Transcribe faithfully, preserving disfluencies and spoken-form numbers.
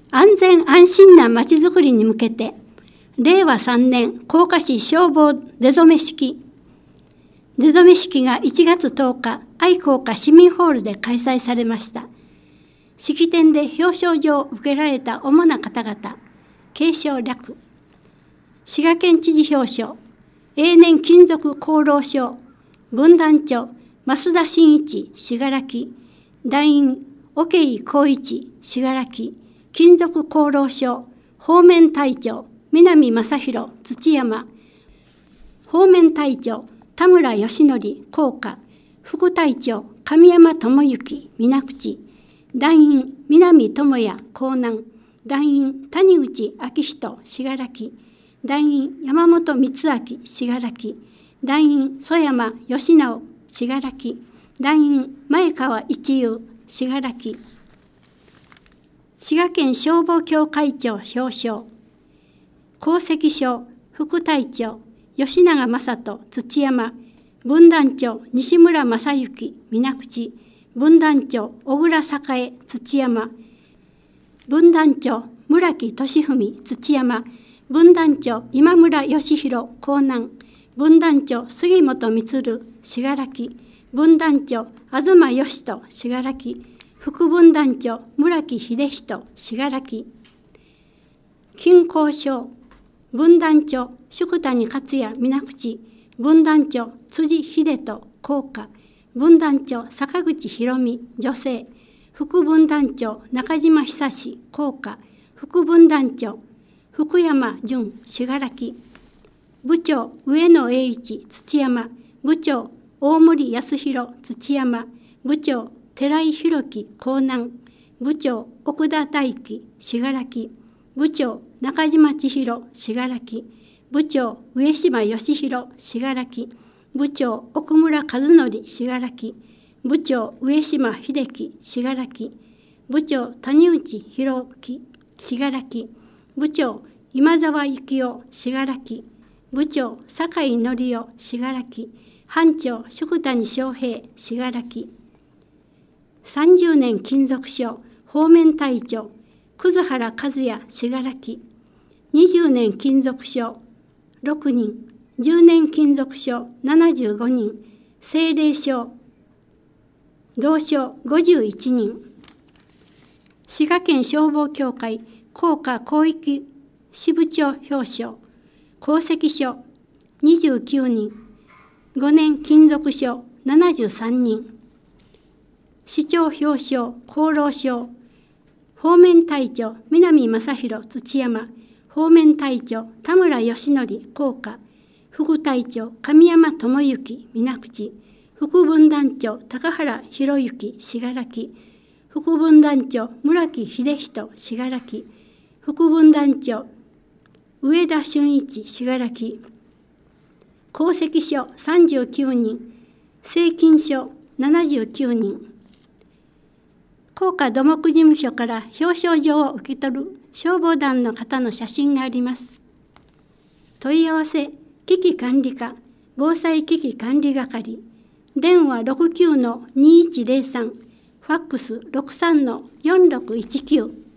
安全安心なまちづくりに向けて、れいわさんねん甲賀市消防出初め式。出初め式がいちがつとおか、愛好家市民ホールで開催されました。式典で表彰状を受けられた主な方々、継承略。滋賀県知事表彰、永年勤続功労賞、分団長、増田真一、信楽、団員、桶井光一、信楽、勤続功労賞、方面隊長、南正弘、土山、方面隊長、田村義則、甲賀、副隊長、神山智之、水口、団員、南智也、江南、団員、谷口昭人、信楽、団員、山本光明、信楽、団員、曽山義直、信楽、団員、前川一遊、信楽、滋賀県消防協会長表彰、功績賞、副隊長、吉永正人、土山、分団長、西村正幸、水口、分団長、小倉栄、土山、分団長、村木俊文、土山、分団長、今村義弘、江南、分団長、杉本充、信楽、分団長、東義人、信楽、副分団長、村木秀人、信楽、金光賞、分団長、宿谷克也、水口、分団長、辻秀人、甲賀、分団長、坂口博美、女性、副分団長、中島久志、甲賀、副分団長、福山淳、信楽、部長、上野栄一、土山、部長、大森康弘、土山、部長、寺井宏樹、江南、部長、奥田大輝、信楽、部長、中島千尋、信楽、部長、上島義弘、信楽、部長、奥村和則、信楽、部長、上島秀樹、信楽、部長、谷内弘樹、信楽、部長、今沢幸雄、信楽、部長、酒井則夫、信楽、班長、宿谷翔平、信楽、さんじゅうねん勤続賞、方面隊長、葛原和也、信楽、にじゅうねん勤続賞、ろくにん、じゅうねん勤続賞、ななじゅうごにん、政令賞、同賞ごじゅういちにん、滋賀県消防協会甲賀広域支部長表彰、功績賞にじゅうきゅうにん、ごねん勤続賞ななじゅうさんにん、市長表彰功労賞、方面隊長南正弘、土山、方面隊長田村義則、甲賀、副隊長神山智之、水口、副分団長高原博之、信楽、副分団長村木秀人、信楽、副分団長上田俊一、信楽、功績賞さんじゅうきゅうにん、正金賞ななじゅうきゅうにん。甲賀土木事務所から表彰状を受け取る消防団の方の写真があります。問い合わせ危機管理課防災危機管理係、電話 ろくきゅうのにいちゼロさん、ファックス ろくさんのよんろくいちきゅう。